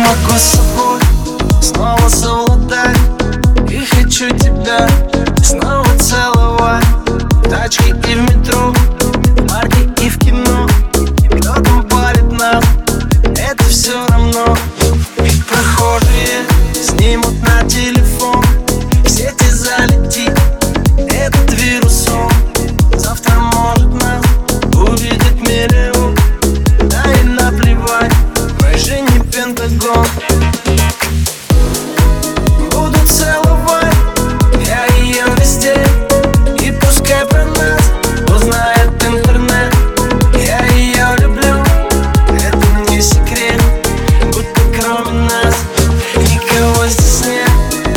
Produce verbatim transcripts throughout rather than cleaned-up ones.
могу с собой снова совладать. И хочу тебя снова целовать. В тачке и в метро, в парке и в кино. Кто там палит нам, это все равно. И прохожие снимут на телефон, в сети залетит этот вирус. Он завтра может нас увидеть миллион. Да и наплевать, мы же не Пентагон. Буду целовать я ее везде, и пускай про нас узнает интернет. Я ее люблю, это не секрет, будто кроме нас никого здесь нет.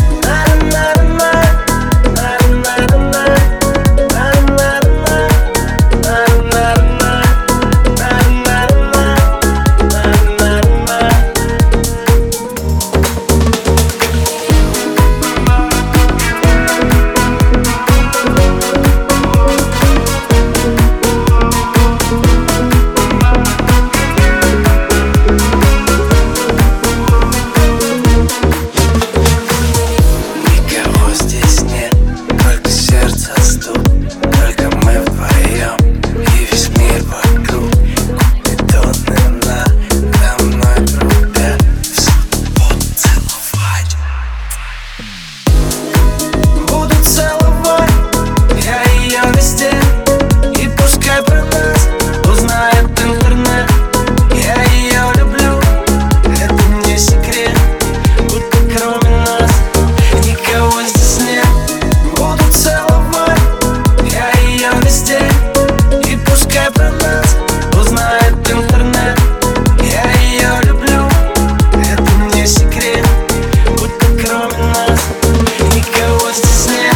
И пускай про нас узнает интернет. Я ее люблю, это не секрет, будто кроме нас никого здесь нет. Буду целовать я ее везде, и пускай про нас узнает интернет. Я ее люблю, это не секрет, будто кроме нас никого здесь нет.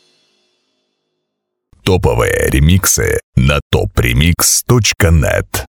Топовые ремиксы на топ ремикс точка нет.